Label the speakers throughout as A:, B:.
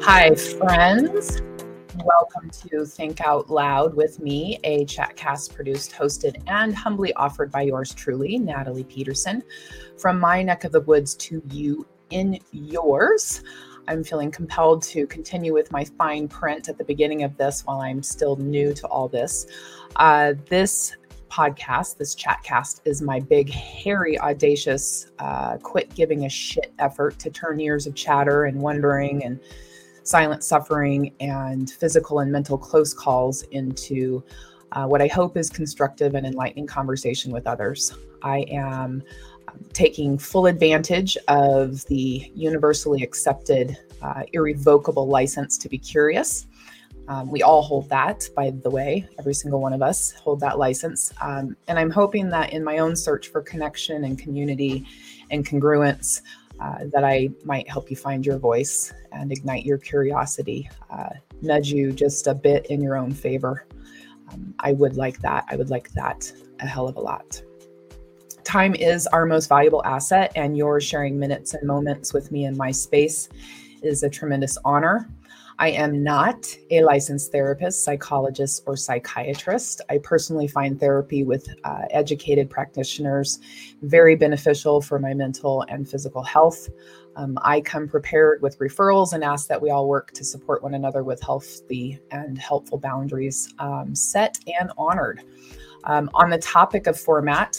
A: Hi, friends. Welcome to Think Out Loud with me, a Chatcast produced, hosted, and humbly offered by yours truly, Natalie Peterson. From my neck of the woods to you in yours, I'm feeling compelled to continue with my fine print at the beginning of this while I'm still new to all this. This podcast, this Chatcast, is my big, hairy, audacious, quit giving a shit effort to turn years of chatter and wondering and silent suffering and physical and mental close calls into what I hope is constructive and enlightening conversation with others. I am taking full advantage of the universally accepted, irrevocable license to be curious. We all hold that, by the way. Every single one of us hold that license. And I'm hoping that in my own search for connection and community and congruence, that I might help you find your voice and ignite your curiosity, nudge you just a bit in your own favor. I would like that. I would like that a hell of a lot. Time is our most valuable asset, and your sharing minutes and moments with me in my space is a tremendous honor. I am not a licensed therapist, psychologist, or psychiatrist. I personally find therapy with educated practitioners very beneficial for my mental and physical health. I come prepared with referrals and ask that we all work to support one another with healthy and helpful boundaries set and honored. On the topic of format,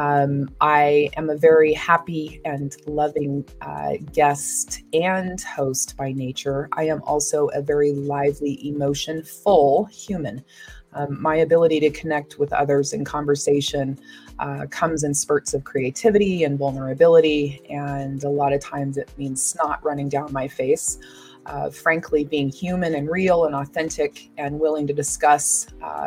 A: I am a very happy and loving guest and host by nature. I am also a very lively, emotion-full human. My ability to connect with others in conversation comes in spurts of creativity and vulnerability, and a lot of times it means snot running down my face. Frankly, being human and real and authentic and willing to discuss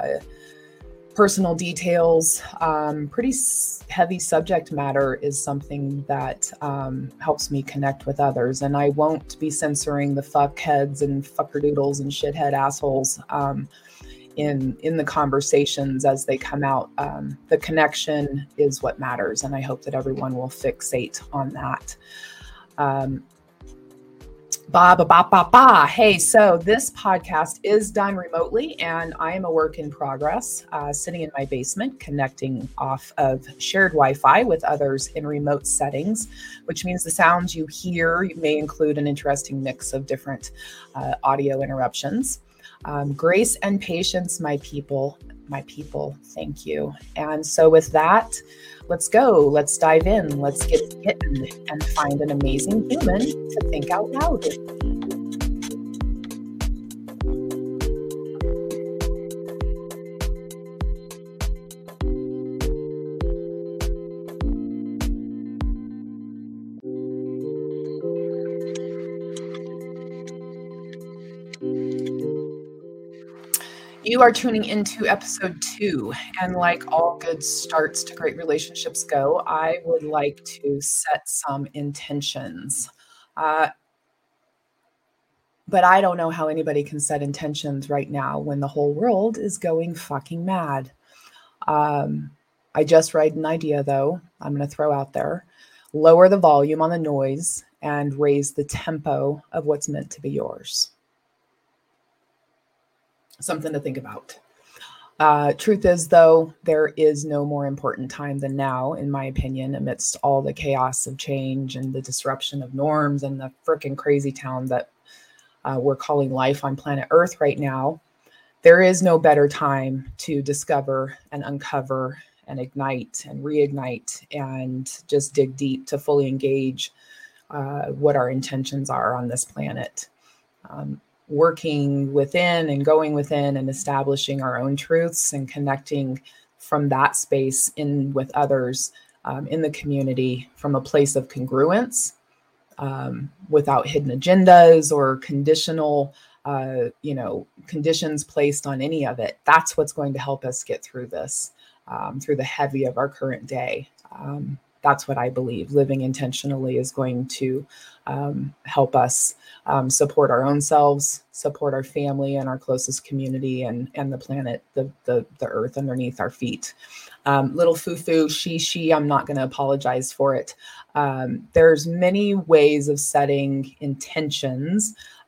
A: personal details, pretty heavy subject matter is something that helps me connect with others. And I won't be censoring the fuckheads and fuckerdoodles and shithead assholes in the conversations as they come out. The connection is what matters, and I hope that everyone will fixate on that. Hey, so this podcast is done remotely, and I am a work in progress, sitting in my basement, connecting off of shared Wi-Fi with others in remote settings, which means the sounds you hear may include an interesting mix of different audio interruptions. Grace and patience, my people, thank you. And so with that, let's go. Let's dive in. Let's get hidden and find an amazing human to think out loud with. You are tuning into episode 2, and like all good starts to great relationships go, I would like to set some intentions. But I don't know how anybody can set intentions right now when the whole world is going fucking mad. I just read an idea, though, I'm going to throw out there. Lower the volume on the noise and raise the tempo of what's meant to be yours. Something to think about. Truth is, though, there is no more important time than now, in my opinion, amidst all the chaos of change and the disruption of norms and the frickin' crazy town that we're calling life on planet Earth right now. There is no better time to discover and uncover and ignite and reignite and just dig deep to fully engage what our intentions are on this planet. Working within and going within and establishing our own truths and connecting from that space in with others in the community from a place of congruence, without hidden agendas or conditional, conditions placed on any of it. That's what's going to help us get through this, through the heavy of our current day. That's what I believe. Living intentionally is going to help us support our own selves, support our family and our closest community and the planet, the earth underneath our feet. Little foo-foo, she, I'm not going to apologize for it. There's many ways of setting intentions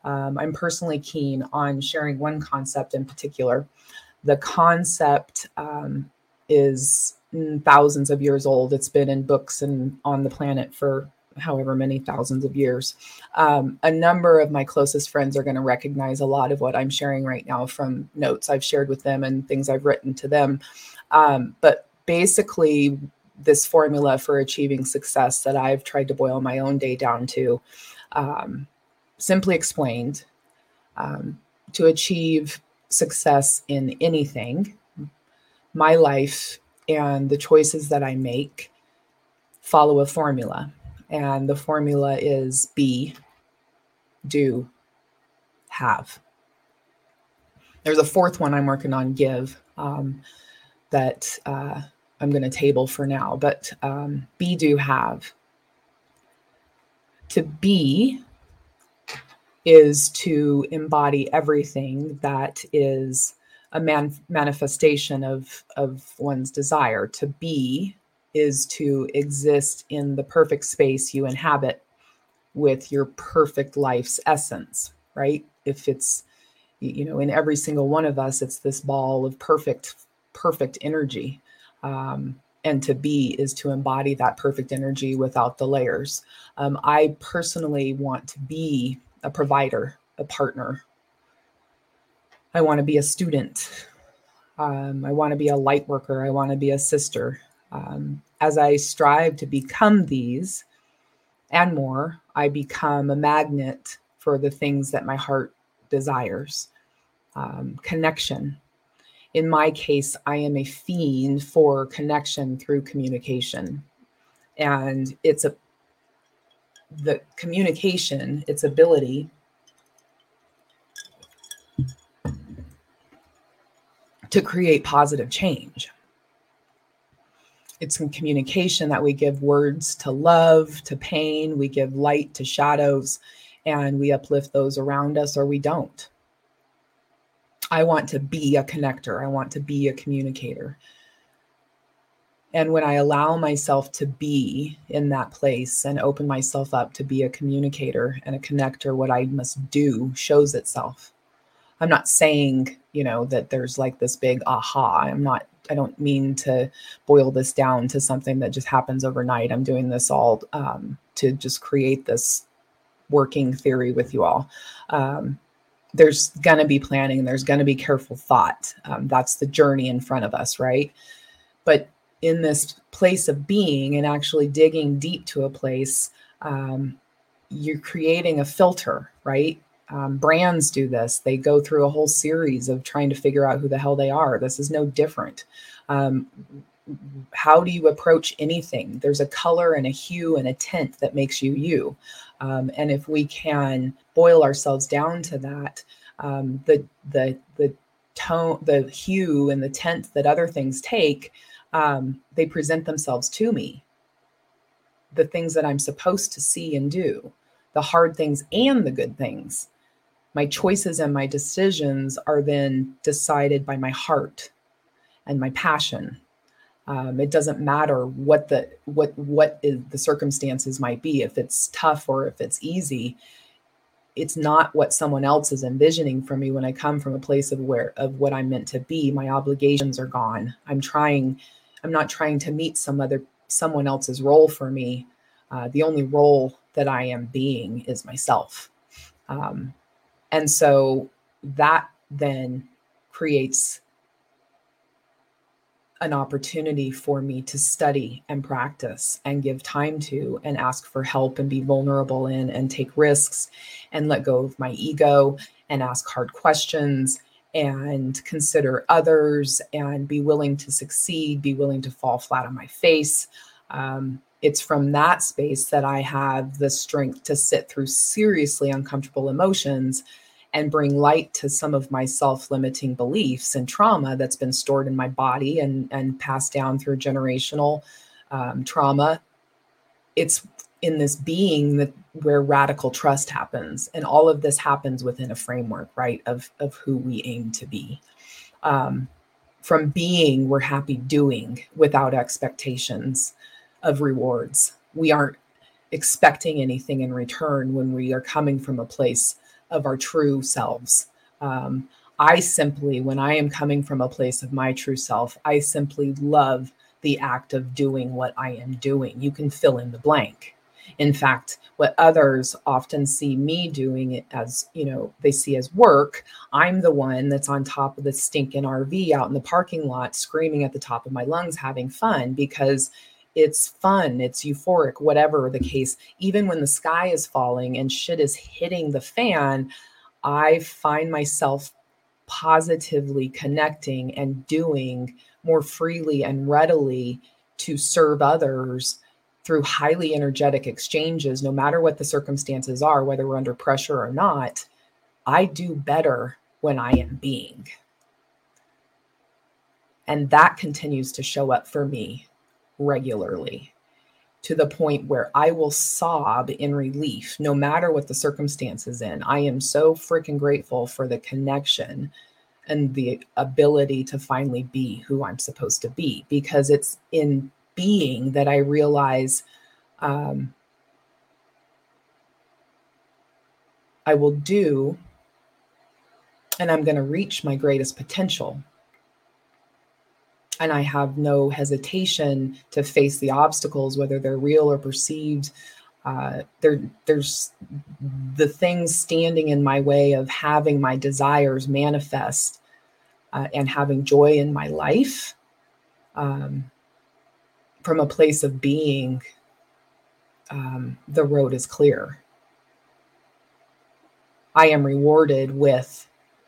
A: I'm personally keen on sharing one concept in particular. The concept is thousands of years old. It's been in books and on the planet for however many thousands of years. A number of my closest friends are going to recognize a lot of what I'm sharing right now from notes I've shared with them and things I've written to them. But basically, this formula for achieving success that I've tried to boil my own day down to, simply explained, to achieve success in anything, my life and the choices that I make follow a formula. And the formula is be, do, have. There's a fourth one I'm working on, give, that I'm going to table for now. But be, do, have. To be is to embody everything that is a manifestation of one's desire. To be is to exist in the perfect space you inhabit with your perfect life's essence, right? If it's, in every single one of us, it's this ball of perfect energy. And to be is to embody that perfect energy without the layers. I personally want to be a provider, a partner. I want to be a student. I want to be a light worker. I want to be a sister. As I strive to become these and more, I become a magnet for the things that my heart desires. Connection. In my case, I am a fiend for connection through communication. And the communication, its ability to create positive change. It's in communication that we give words to love, to pain, we give light to shadows, and we uplift those around us, or we don't. I want to be a connector. I want to be a communicator. And when I allow myself to be in that place and open myself up to be a communicator and a connector, what I must do shows itself. I'm not saying, that there's like this big aha. I don't mean to boil this down to something that just happens overnight. I'm doing this all to just create this working theory with you all. There's going to be planning. There's going to be careful thought. That's the journey in front of us, right? But in this place of being and actually digging deep to a place, you're creating a filter, right? Brands do this. They go through a whole series of trying to figure out who the hell they are. This is no different. How do you approach anything? There's a color and a hue and a tint that makes you you. And if we can boil ourselves down to that, the tone, the hue and the tint that other things take, they present themselves to me. The things that I'm supposed to see and do, the hard things and the good things. My choices and my decisions are then decided by my heart and my passion. It doesn't matter what the circumstances might be. If it's tough or if it's easy, it's not what someone else is envisioning for me. When I come from a place of what I'm meant to be, my obligations are gone. I'm not trying to meet someone else's role for me. The only role that I am being is myself. And so that then creates an opportunity for me to study and practice and give time to and ask for help and be vulnerable in and take risks and let go of my ego and ask hard questions and consider others and be willing to succeed, be willing to fall flat on my face. It's from that space that I have the strength to sit through seriously uncomfortable emotions and bring light to some of my self-limiting beliefs and trauma that's been stored in my body and passed down through generational trauma. It's in this being where radical trust happens. And all of this happens within a framework, right, of who we aim to be. From being, we're happy doing without expectations of rewards. We aren't expecting anything in return when we are coming from a place of our true selves. I simply, when I am coming from a place of my true self, I simply love the act of doing what I am doing. You can fill in the blank. In fact, what others often see me doing it as, they see as work, I'm the one that's on top of the stinking RV out in the parking lot, screaming at the top of my lungs, having fun, because it's fun, it's euphoric, whatever the case. Even when the sky is falling and shit is hitting the fan, I find myself positively connecting and doing more freely and readily to serve others through highly energetic exchanges, no matter what the circumstances are, whether we're under pressure or not. I do better when I am being. And that continues to show up for me regularly, to the point where I will sob in relief, no matter what the circumstances in. I am so freaking grateful for the connection and the ability to finally be who I'm supposed to be, because it's in being that I realize I will do, and I'm going to reach my greatest potential. And I have no hesitation to face the obstacles, whether they're real or perceived. There's the things standing in my way of having my desires manifest and having joy in my life. From a place of being, the road is clear. I am rewarded with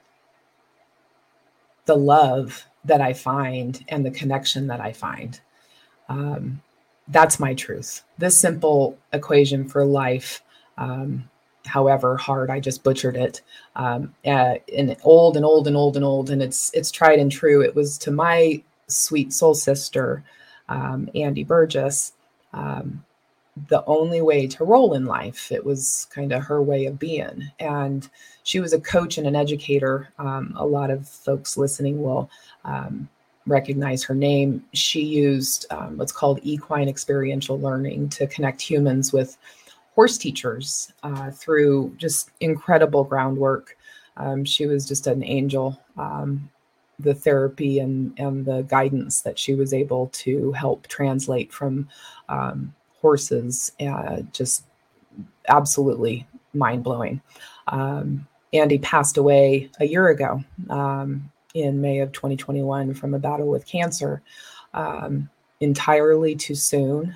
A: the love that I find and the connection that I find. That's my truth. This simple equation for life, however hard I just butchered it, and old, and it's tried and true. It was to my sweet soul sister, Andy Burgess, the only way to roll in life. It was kind of her way of being. And she was a coach and an educator. A lot of folks listening will recognize her name. She used what's called equine experiential learning to connect humans with horse teachers through just incredible groundwork. She was just an angel. The therapy and the guidance that she was able to help translate from horses, just absolutely mind-blowing. Andy passed away a year ago in May of 2021 from a battle with cancer, entirely too soon.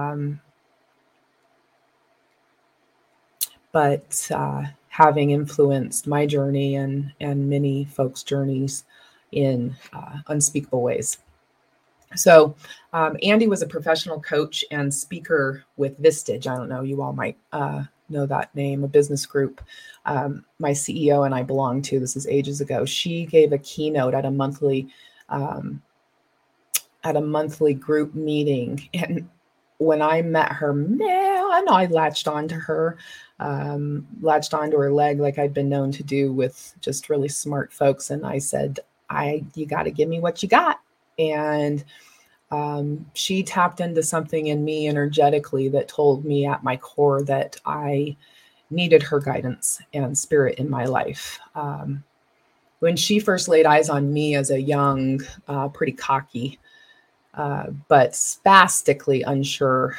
A: But having influenced my journey and many folks' journeys in unspeakable ways. So Andy was a professional coach and speaker with Vistage. I don't know, you all might know that name, a business group my CEO and I belonged to. This is ages ago. She gave a keynote at a monthly group meeting. And when I met her, man, I latched onto her, latched onto her leg like I'd been known to do with just really smart folks. And I said, you got to give me what you got. And she tapped into something in me energetically that told me at my core that I needed her guidance and spirit in my life. When she first laid eyes on me as a young, pretty cocky, but spastically unsure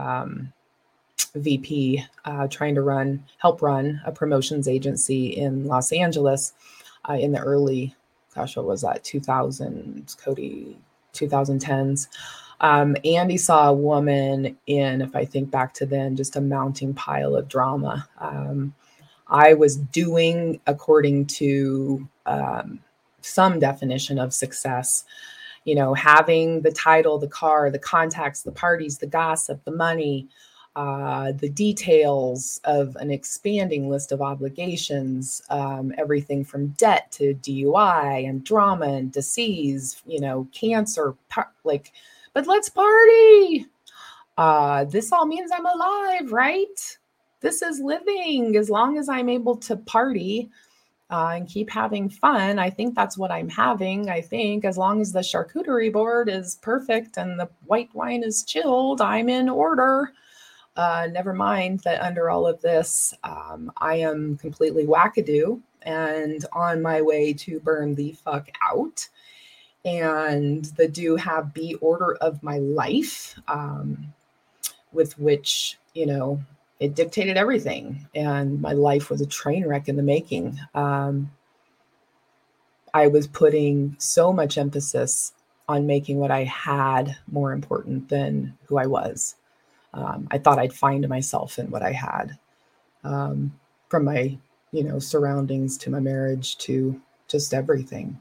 A: VP trying to help run a promotions agency in Los Angeles in the early, what was that, 2000s, Cody, 2010s. Andy saw a woman in, if I think back to then, just a mounting pile of drama. I was doing according to some definition of success, having the title, the car, the contacts, the parties, the gossip, the money, the details of an expanding list of obligations, everything from debt to DUI and drama and disease, cancer, but let's party. This all means I'm alive, right? This is living. As long as I'm able to party and keep having fun, I think that's what I'm having. I think as long as the charcuterie board is perfect and the white wine is chilled, I'm in order. never mind that under all of this, I am completely wackadoo and on my way to burn the fuck out. And the do have be order of my life, with which, it dictated everything. And my life was a train wreck in the making. I was putting so much emphasis on making what I had more important than who I was. I thought I'd find myself in what I had, from my, surroundings to my marriage to just everything.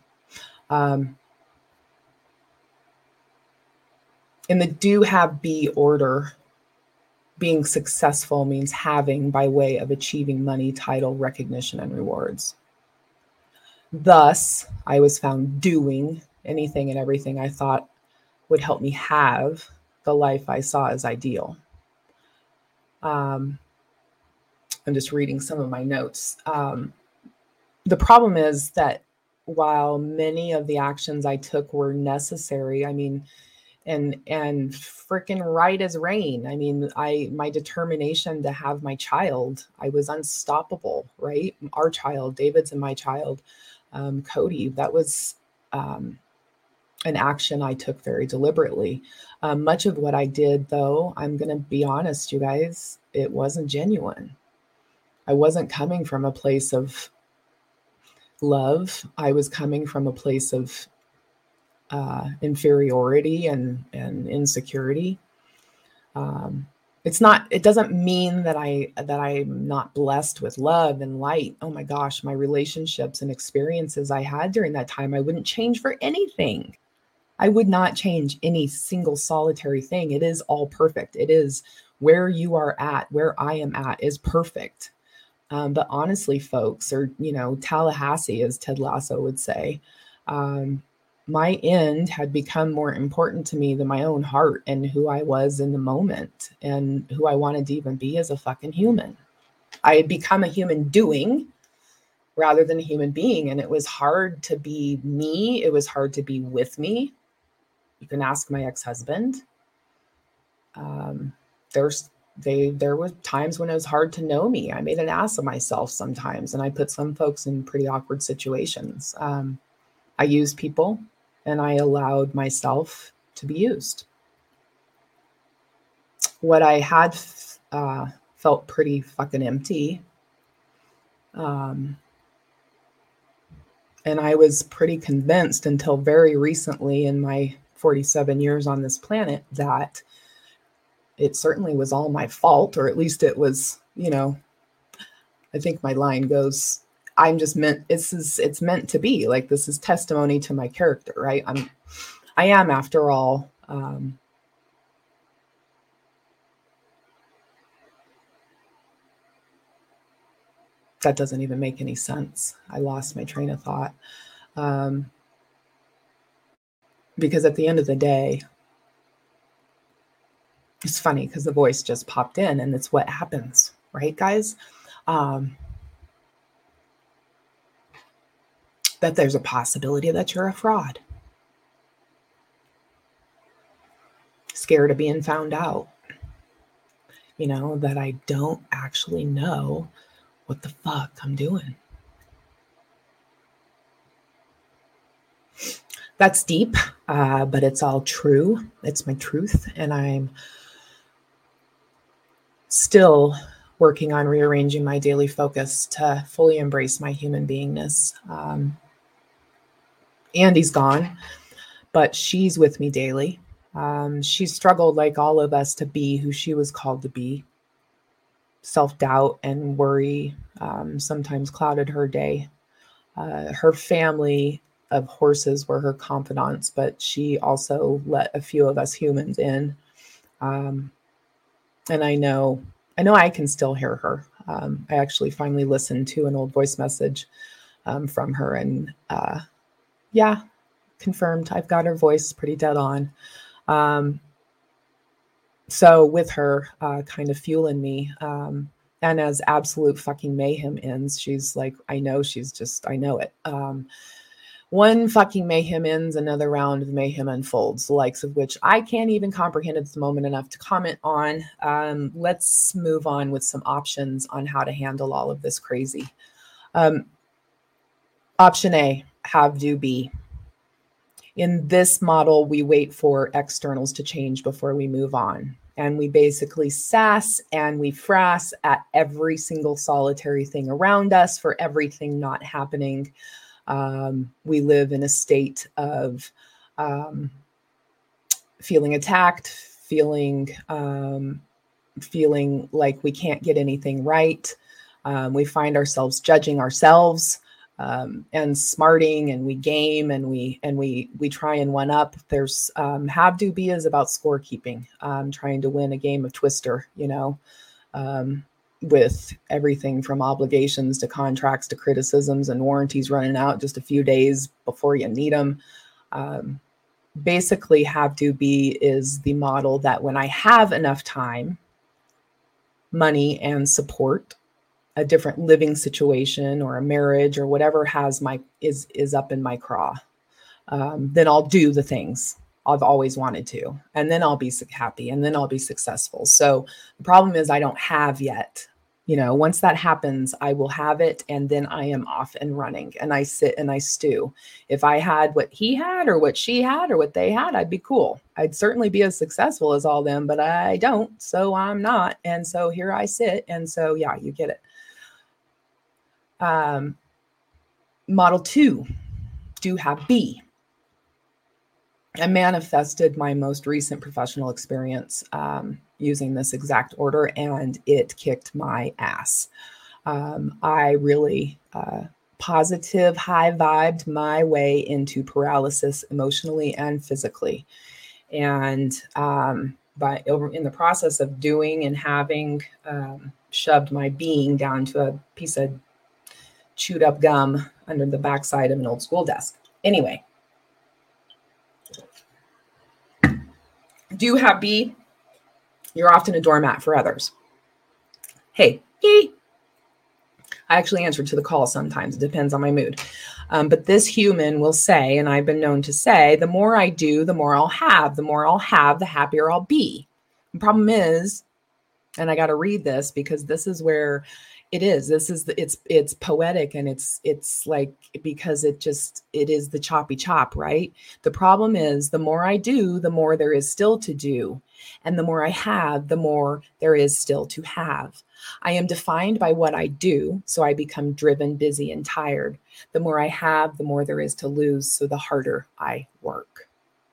A: In the do have be order, being successful means having by way of achieving money, title, recognition, and rewards. Thus, I was found doing anything and everything I thought would help me have the life I saw as ideal. I'm just reading some of my notes. The problem is that while many of the actions I took were necessary, and freaking right as rain. My determination to have my child, I was unstoppable, right? Our child, David's and my child, Cody, that was an action I took very deliberately. Much of what I did, though, I'm going to be honest, you guys, it wasn't genuine. I wasn't coming from a place of love. I was coming from a place of inferiority and insecurity. It doesn't mean that I'm not blessed with love and light. Oh my gosh, my relationships and experiences I had during that time, I wouldn't change for anything. I would not change any single solitary thing. It is all perfect. It is where you are at, where I am at is perfect. But honestly, folks, or, Tallahassee, as Ted Lasso would say, my end had become more important to me than my own heart and who I was in the moment and who I wanted to even be as a fucking human. I had become a human doing rather than a human being. And it was hard to be me. It was hard to be with me. You can ask my ex-husband. There were times when it was hard to know me. I made an ass of myself sometimes, and I put some folks in pretty awkward situations. I used people, and I allowed myself to be used. What I had felt pretty fucking empty. And I was pretty convinced until very recently in my 47 years on this planet that it certainly was all my fault, or at least it was, I think my line goes, it's meant to be like, this is testimony to my character, right? I am, after all, that doesn't even make any sense. I lost my train of thought. Because at the end of the day, it's funny because the voice just popped in, and it's what happens, right, guys? That there's a possibility that you're a fraud. Scared of being found out. That I don't actually know what the fuck I'm doing. That's deep, but it's all true. It's my truth. And I'm still working on rearranging my daily focus to fully embrace my human beingness. Andy's gone, but she's with me daily. She struggled, like all of us, to be who she was called to be. Self-doubt and worry sometimes clouded her day. Her family of horses were her confidants, but she also let a few of us humans in. And I know I can still hear her. I actually finally listened to an old voice message from her, and yeah, confirmed. I've got her voice pretty dead on. So with her kind of fueling me, and as absolute fucking mayhem ends, she's like, I know it. One fucking mayhem ends, another round of mayhem unfolds, the likes of which I can't even comprehend at this moment enough to comment on. Let's move on with some options on how to handle all of this crazy. Option A, have, do, be. In this model, we wait for externals to change before we move on. And we basically sass and we frass at every single solitary thing around us for everything not happening. We live in a state of feeling attacked, feeling like we can't get anything right. We find ourselves judging ourselves and smarting, and we game and we try and one up. There's have, do, be is about scorekeeping, trying to win a game of Twister, with everything from obligations to contracts to criticisms and warranties running out just a few days before you need them. Basically, have, do, be is the model that when I have enough time, money, and support, a different living situation or a marriage or whatever is up in my craw, then I'll do the things I've always wanted to, and then I'll be happy, and then I'll be successful. So the problem is I don't have yet. Once that happens, I will have it, and then I am off and running, and I sit and I stew. If I had what he had or what she had or what they had, I'd be cool. I'd certainly be as successful as all them, but I don't, so I'm not. And so here I sit. And so, yeah, you get it. Model 2, do, have, be. I manifested my most recent professional experience using this exact order, and it kicked my ass. I really positive, high vibed my way into paralysis emotionally and physically. And in the process of doing and having shoved my being down to a piece of chewed up gum under the backside of an old school desk. Anyway. Do, have, be, you're often a doormat for others. Hey, I actually answer to the call sometimes. It depends on my mood. But this human will say, and I've been known to say, the more I do, the more I'll have. The more I'll have, the happier I'll be. The problem is, and I got to read this because this is where it is. It's poetic, and it's like, because it is the choppy chop, right? The problem is, the more I do, the more there is still to do. And the more I have, the more there is still to have. I am defined by what I do, so I become driven, busy, and tired. The more I have, the more there is to lose, so the harder I work.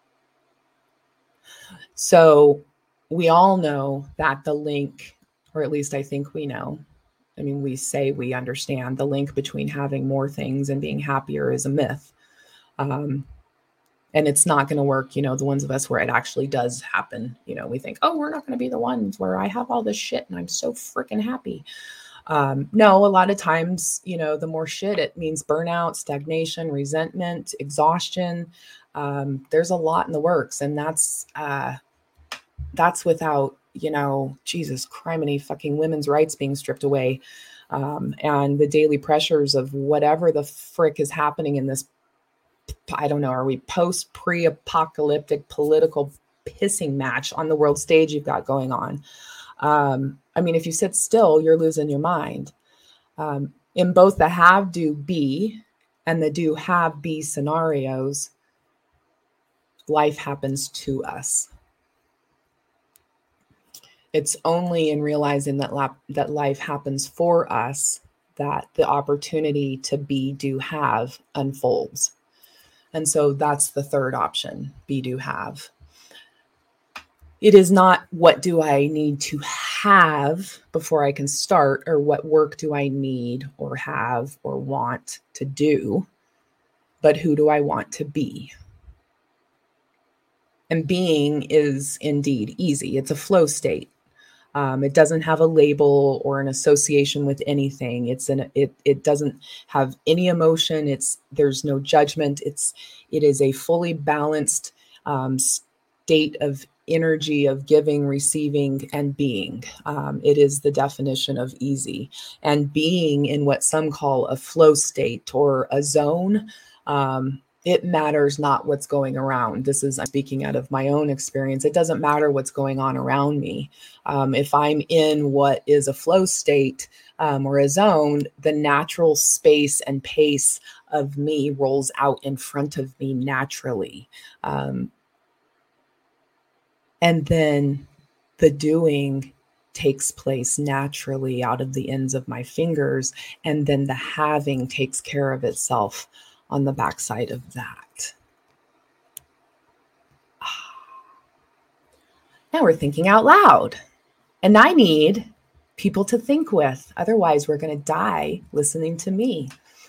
A: So we all know that the link, or at least I think we know, we say we understand the link between having more things and being happier is a myth. And it's not going to work. The ones of us where it actually does happen, we think, oh, we're not going to be the ones where I have all this shit and I'm so freaking happy. No, a lot of times, the more shit, it means burnout, stagnation, resentment, exhaustion. There's a lot in the works, and that's without, Jesus, criminy fucking women's rights being stripped away, and the daily pressures of whatever the frick is happening in this. I don't know. Are we pre-apocalyptic political pissing match on the world stage you've got going on? If you sit still, you're losing your mind. In both the have, do, be and the do, have, be scenarios, life happens to us. It's only in realizing that life happens for us that the opportunity to be, do, have unfolds. And so that's the third option, be, do, have. It is not what do I need to have before I can start, or what work do I need or have or want to do, but who do I want to be? And being is indeed easy. It's a flow state. It doesn't have a label or an association with anything. It doesn't have any emotion. There's no judgment. It is a fully balanced state of energy of giving, receiving, and being. It is the definition of easy. And being in what some call a flow state or a zone It matters not what's going around. I'm speaking out of my own experience. It doesn't matter what's going on around me. If I'm in what is a flow state or a zone, the natural space and pace of me rolls out in front of me naturally. And then the doing takes place naturally out of the ends of my fingers. And then the having takes care of itself on the backside of that. Now we're thinking out loud. And I need people to think with. Otherwise, we're going to die listening to me.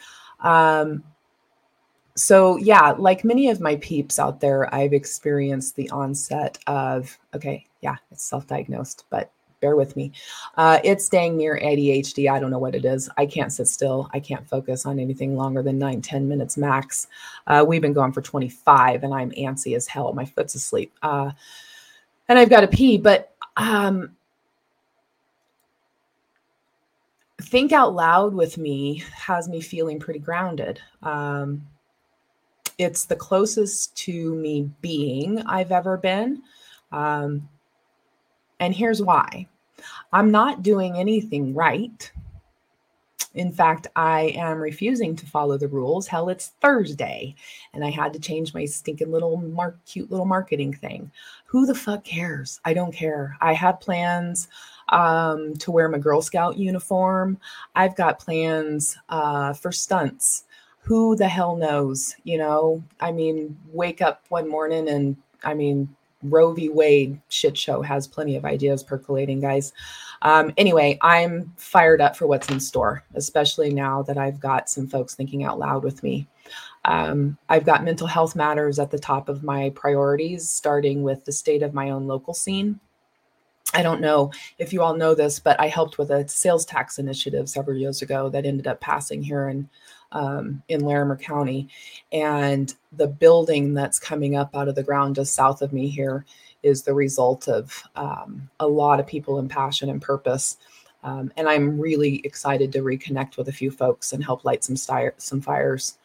A: So yeah, like many of my peeps out there, I've experienced the onset of, it's self-diagnosed, but bear with me. It's dang near ADHD. I don't know what it is. I can't sit still. I can't focus on anything longer than 9-10 minutes max. We've been going for 25 and I'm antsy as hell. My foot's asleep. And I've got to pee, but think out loud with me has me feeling pretty grounded. It's the closest to me being I've ever been. And here's why. I'm not doing anything right. In fact, I am refusing to follow the rules. Hell, it's Thursday, and I had to change my stinking cute little marketing thing. Who the fuck cares? I don't care. I have plans to wear my Girl Scout uniform. I've got plans for stunts. Who the hell knows? Wake up one morning and Roe v. Wade shit show has plenty of ideas percolating, guys. Anyway, I'm fired up for what's in store, especially now that I've got some folks thinking out loud with me. I've got mental health matters at the top of my priorities, starting with the state of my own local scene. I don't know if you all know this, but I helped with a sales tax initiative several years ago that ended up passing here in Larimer County. And the building that's coming up out of the ground just south of me here is the result of a lot of people in passion and purpose. And I'm really excited to reconnect with a few folks and help light some fires.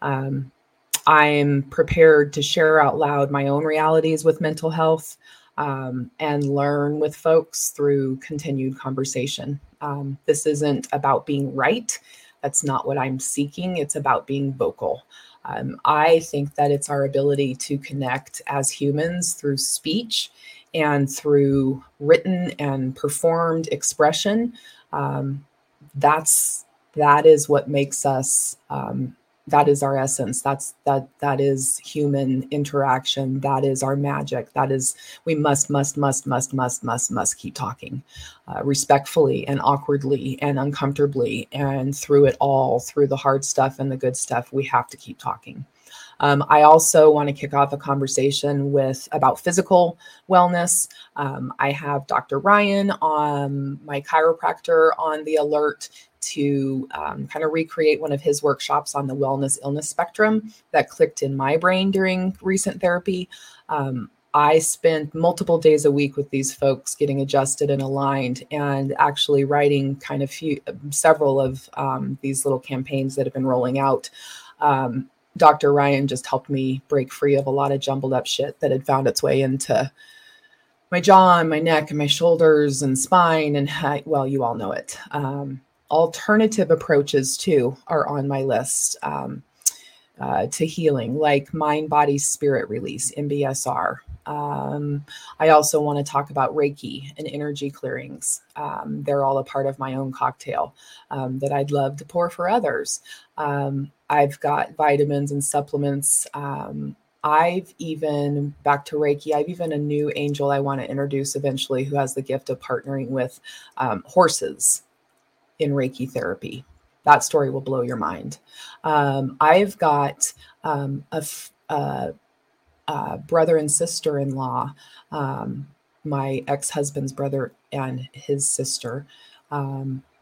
A: I'm prepared to share out loud my own realities with mental health and learn with folks through continued conversation. This isn't about being right. That's not what I'm seeking. It's about being vocal. I think that it's our ability to connect as humans through speech and through written and performed expression. That is what makes us. That is our essence. That is human interaction. That is our magic. We must keep talking respectfully and awkwardly and uncomfortably, and through it all, through the hard stuff and the good stuff, we have to keep talking. I also want to kick off a conversation about physical wellness. I have Dr. Ryan, my chiropractor, on the alert to kind of recreate one of his workshops on the wellness illness spectrum that clicked in my brain during recent therapy. I spent multiple days a week with these folks getting adjusted and aligned, and actually writing several of these little campaigns that have been rolling out. Dr. Ryan just helped me break free of a lot of jumbled up shit that had found its way into my jaw and my neck and my shoulders and spine. And you all know it. Alternative approaches too are on my list to healing, like mind, body, spirit release, MBSR. I also want to talk about Reiki and energy clearings. They're all a part of my own cocktail that I'd love to pour for others. I've got vitamins and supplements. Back to Reiki, I've even a new angel I want to introduce eventually who has the gift of partnering with horses in Reiki therapy. That story will blow your mind. I've got a brother and sister-in-law, my ex-husband's brother and his sister.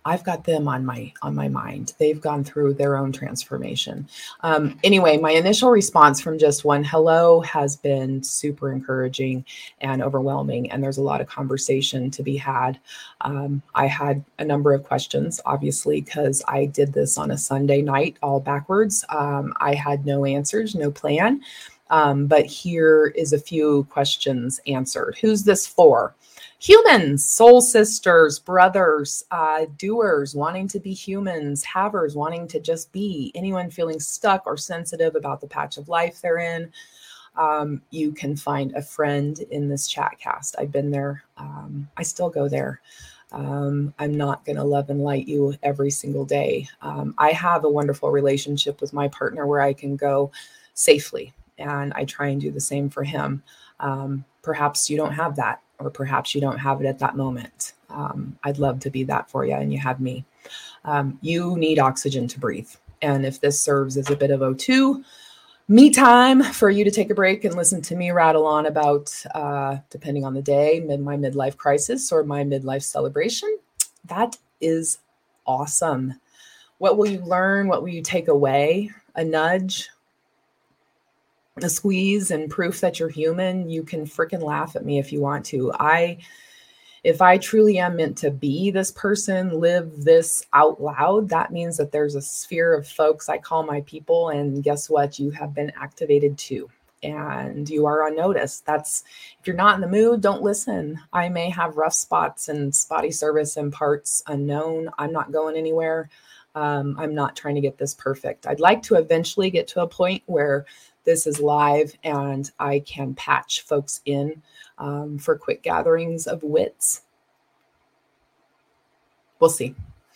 A: I've got them on my mind. They've gone through their own transformation. Anyway, my initial response from just one hello has been super encouraging and overwhelming, and there's a lot of conversation to be had. I had a number of questions, obviously, because I did this on a Sunday night all backwards. I had no answers, no plan, but here is a few questions answered. Who's this for? Humans, soul sisters, brothers, doers, wanting to be humans, havers, wanting to just be, anyone feeling stuck or sensitive about the patch of life they're in. You can find a friend in this chat cast. I've been there. I still go there. I'm not going to love and light you every single day. I have a wonderful relationship with my partner where I can go safely, and I try and do the same for him. Perhaps you don't have that, or perhaps you don't have it at that moment. I'd love to be that for you, and you have me. You need oxygen to breathe. And if this serves as a bit of O2, me time for you to take a break and listen to me rattle on about, depending on the day, my midlife crisis or my midlife celebration, that is awesome. What will you learn? What will you take away? A nudge? A squeeze and proof that you're human? You can freaking laugh at me if you want to. If I truly am meant to be this person, live this out loud, that means that there's a sphere of folks I call my people. And guess what? You have been activated too. And you are on notice. If you're not in the mood, don't listen. I may have rough spots and spotty service and parts unknown. I'm not going anywhere. I'm not trying to get this perfect. I'd like to eventually get to a point where this is live and I can patch folks in for quick gatherings of wits. We'll see.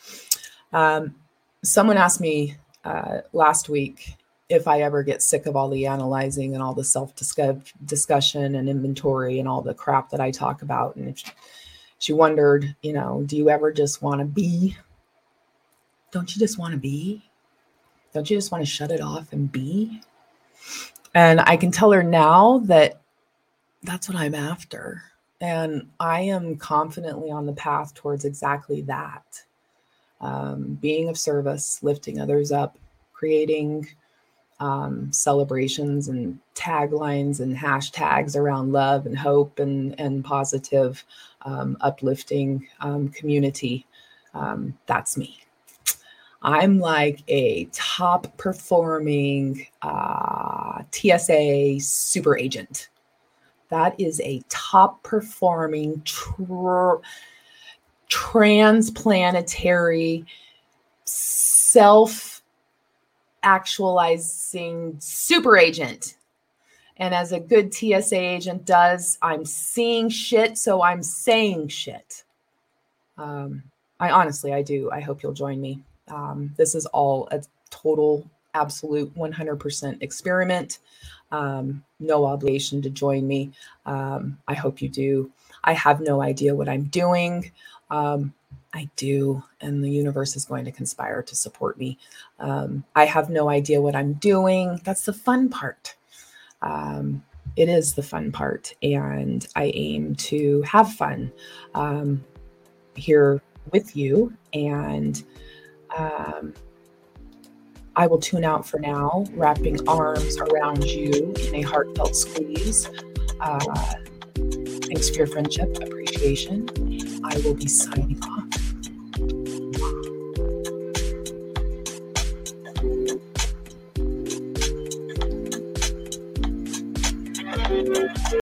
A: Someone asked me last week if I ever get sick of all the analyzing and all the self-discussion and inventory and all the crap that I talk about. And if she wondered, do you ever just want to be? Don't you just want to be? Don't you just want to shut it off and be? And I can tell her now that that's what I'm after. And I am confidently on the path towards exactly that. Being of service, lifting others up, creating celebrations and taglines and hashtags around love and hope and positive, uplifting community. That's me. I'm like a top performing TSA super agent. That is a top performing transplanetary self-actualizing super agent. And as a good TSA agent does, I'm seeing shit, so I'm saying shit. I do. I hope you'll join me. This is all a total, absolute 100% experiment. No obligation to join me. I hope you do. I have no idea what I'm doing. I do, and the universe is going to conspire to support me. I have no idea what I'm doing. That's the fun part. It is the fun part, and I aim to have fun here with you, and I will tune out for now, wrapping arms around you in a heartfelt squeeze. Thanks for your friendship, appreciation. I will be signing off.